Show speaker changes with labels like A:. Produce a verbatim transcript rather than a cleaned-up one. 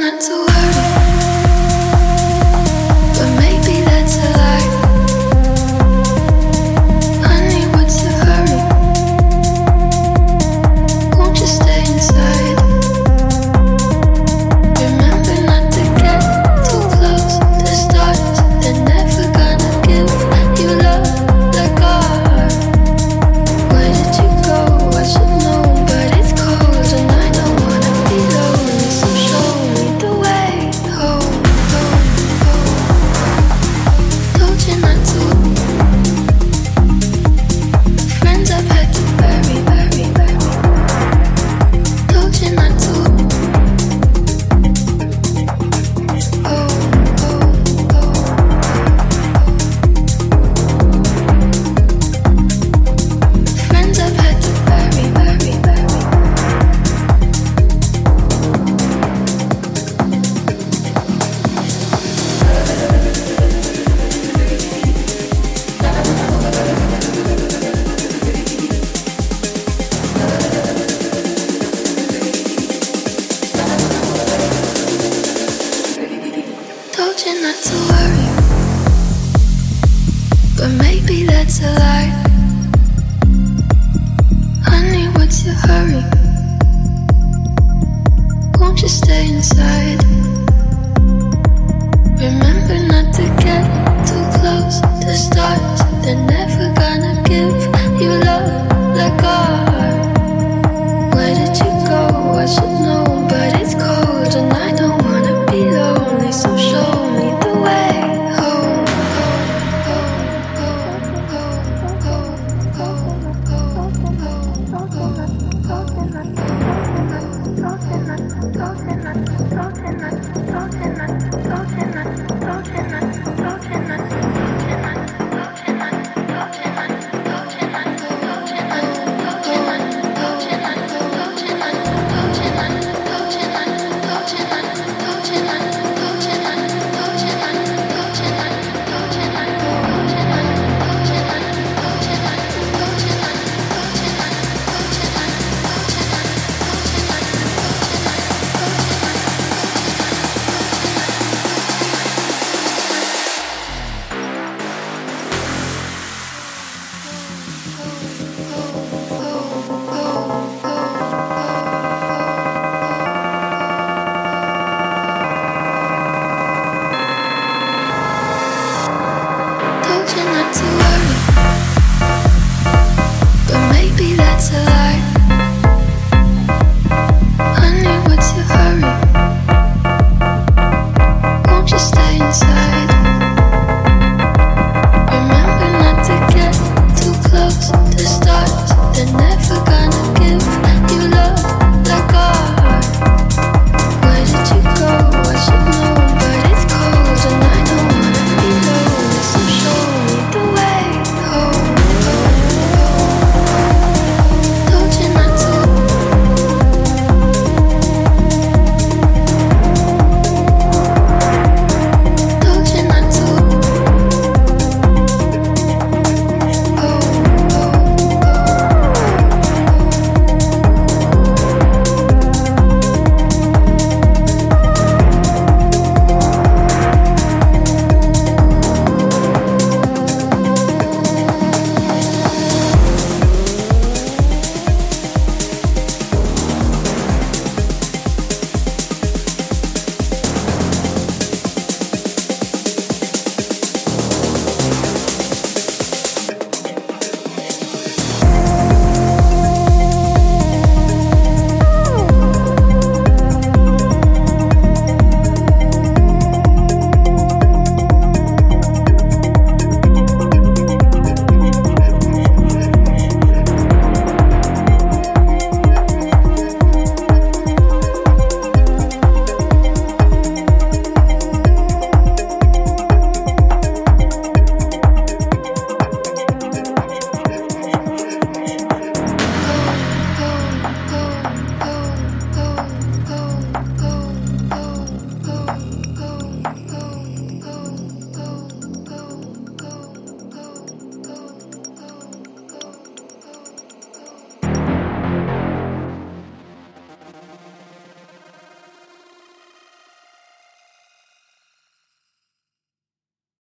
A: not to worry, but maybe that's a lie. Honey, what's the hurry? Won't you stay inside? Remember not to get too close to stars. They're never gonna give you love like ours. Where did you go? I should know, but it's cold and I don't wanna be lonely. So show me the way home, home, home. Told you not to. Friends I've had to bury, bury, bury. Told you not to. Oh, oh, oh. Friends I've had to bury, bury, bury. Told you not to worry, but maybe that's a lie. Honey, what's your hurry? Won't you stay inside? Remember not to get too close to stars. They're never gonna give you love like ours. Where did you go? I should know.